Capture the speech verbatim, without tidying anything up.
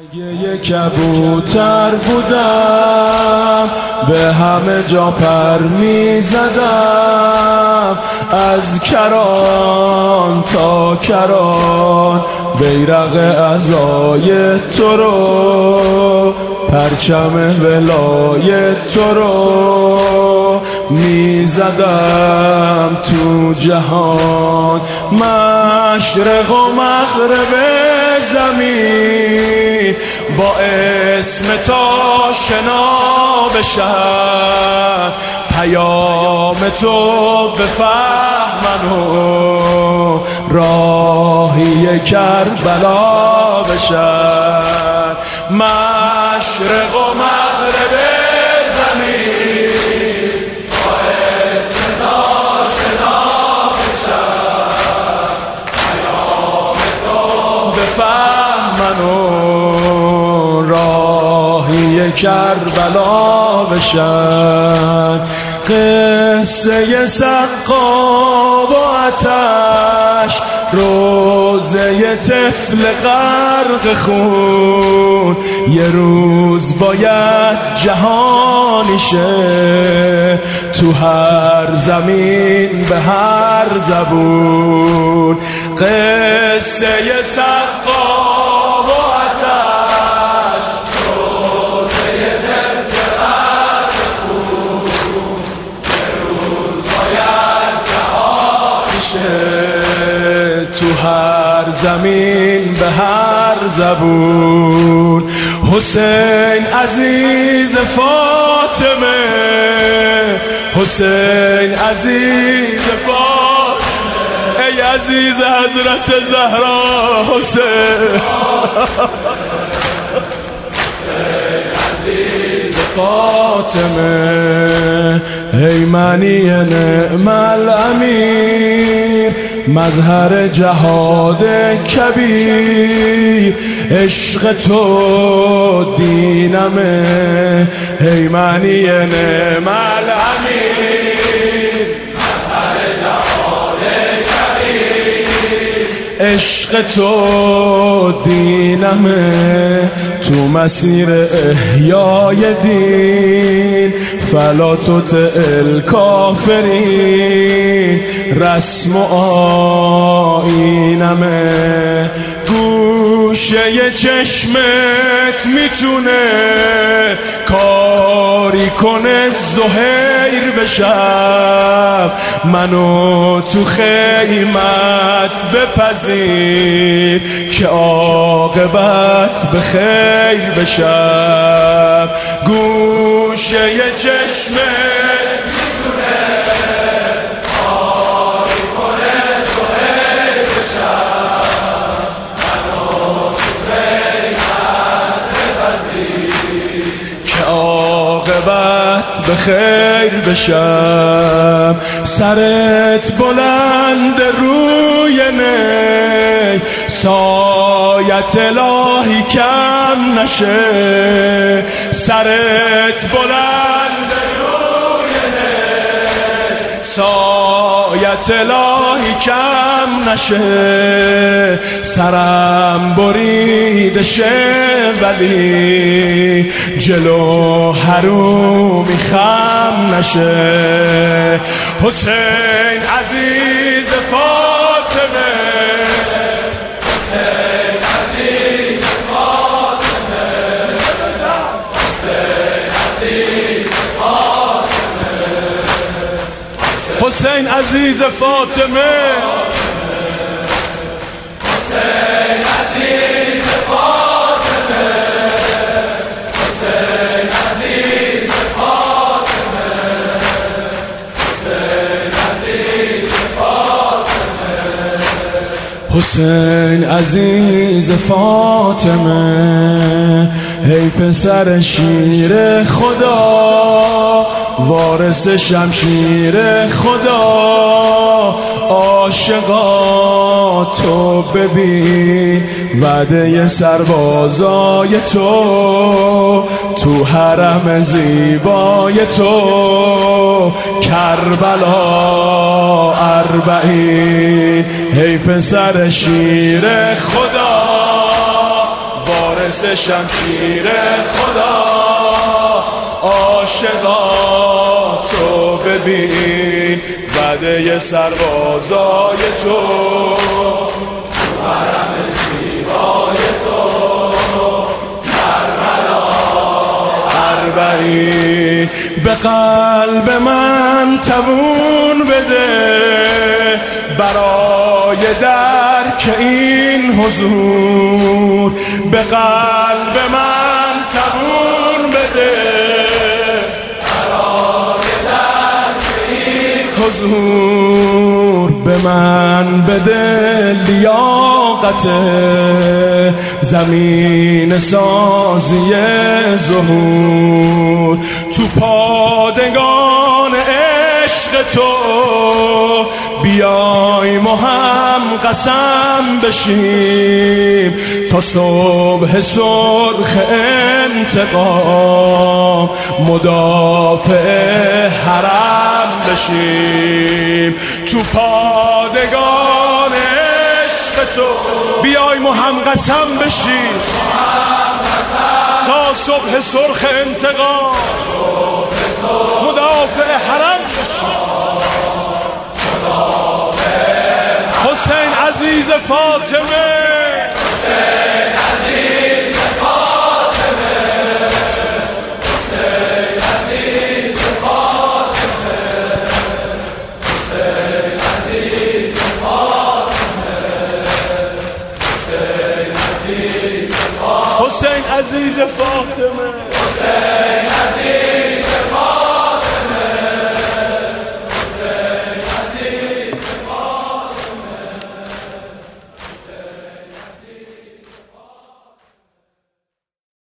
یه کبوتر بودم، به همه جا پر می زدم، از کران تا کران بیرق عزای تو رو، پرچم ولایت تو رو می زدم تو جهان. مشرق و مغرب زمین با اسم تا شنا بشن، پیام تو بفهمن و راهی کربلا بشن. مشرق و مغرب زمین با اسم تا شنا بشن، پیام تو بفهمن و راهی کربلا بشن. قصه سقا و آتش، روزه طفل غرق خون، یه روز باید جهانی شه تو هر زمین به هر زبون. قصه سقا و آتش، روزه طفل غرق خون، یه روز باید جهانی شه تو هر زمین به هر زبون. حسین عزیز فاطمه، حسین عزیز فاطمه، ای عزیز حضرت زهرا حسین. حسین عزیز فاطمه، ای منی نعم الامیر، مظهر جهاد کبیر، عشق تو دینمه، ای منی نعم الامیر، مظهر جهاد کبیر، عشق تو دینمه، تو مسیر احیای دین، فلا تطع الکافرین، رسم و آیینمه. گوشه چشمت میتونه کاری کنه زهیر بشم، منو تو خیمت بپذیر که عاقبت به خیر بشم. گوشه چشمت میتونه کاری کنه زهیر بشم، منو تو خیمت بپذیر که عاقبت به خیر بشم. سرت بلند روی نی، سایت الهی کم نشه، سرت بلند روی نی، سایت الهی کم نشه، سرم بریده شه ولی جلو حرومی خم نشه. حسین عزیز فاطمه، حسین عزیز فاطمه، حسین عزیز فاطمه، حسین عزیز فاطمه، حسین عزیز فاطمه، حسین عزیز فاطمه، حسین عزیز فاطمه، حسین عزیز فاطمه، ای پسر شیر خدا، وارث شمشیر خدا، عاشقا تو ببین وعده سربازای تو، تو حرم زیبای تو، کربلا اربعین. ای پسر شیر خدا، وارث مثل شمشیر خدا. عاشقا تو ببین وعده سربازای تو، حرم زیبای تو کربلا اربعین. به قلب من توون بده برای درک این حضور. به قلب من توون بده برای درک این حضور. به من بده لیاقت زمین سازی ظهور. تو پادگان عشق تو بیایم و هم قسم بشیم تا صبح سرخ انتقام مدافع حرم بشیم. تو پادگان عشق تو بیایم و هم قسم بشیم تا صبح سرخ انتقام مدافع حرم بشیم. حسین عزیز فاطمه، حسین عزیز فاطمه، حسین عزیز فاطمه، حسین عزیز فاطمه، حسین عزیز فاطمه، حسین عزیز فاطمه، حسین عزیز